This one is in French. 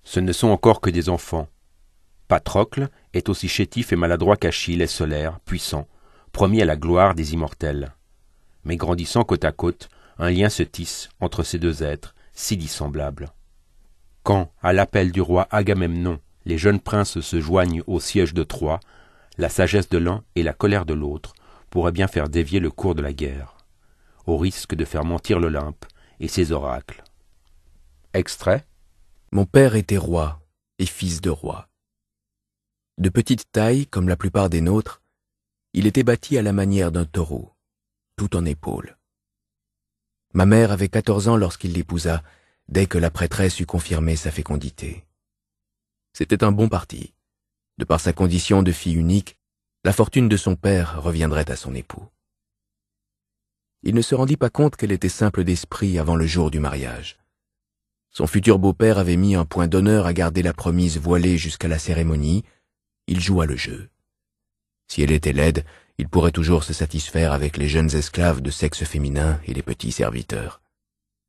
Ce ne sont encore que des enfants. Patrocle est aussi chétif et maladroit qu'Achille est solaire, puissant, promis à la gloire des immortels. Mais grandissant côte à côte, un lien se tisse entre ces deux êtres, si dissemblables. Quand, à l'appel du roi Agamemnon, les jeunes princes se joignent au siège de Troie, la sagesse de l'un et la colère de l'autre pourraient bien faire dévier le cours de la guerre, au risque de faire mentir l'Olympe et ses oracles. Extrait. Mon père était roi et fils de roi. De petite taille, comme la plupart des nôtres, il était bâti à la manière d'un taureau, tout en épaules. Ma mère avait 14 ans lorsqu'il l'épousa, dès que la prêtresse eut confirmé sa fécondité. C'était un bon parti. De par sa condition de fille unique, la fortune de son père reviendrait à son époux. Il ne se rendit pas compte qu'elle était simple d'esprit avant le jour du mariage. Son futur beau-père avait mis un point d'honneur à garder la promise voilée jusqu'à la cérémonie. Il joua le jeu. Si elle était laide, il pourrait toujours se satisfaire avec les jeunes esclaves de sexe féminin et les petits serviteurs.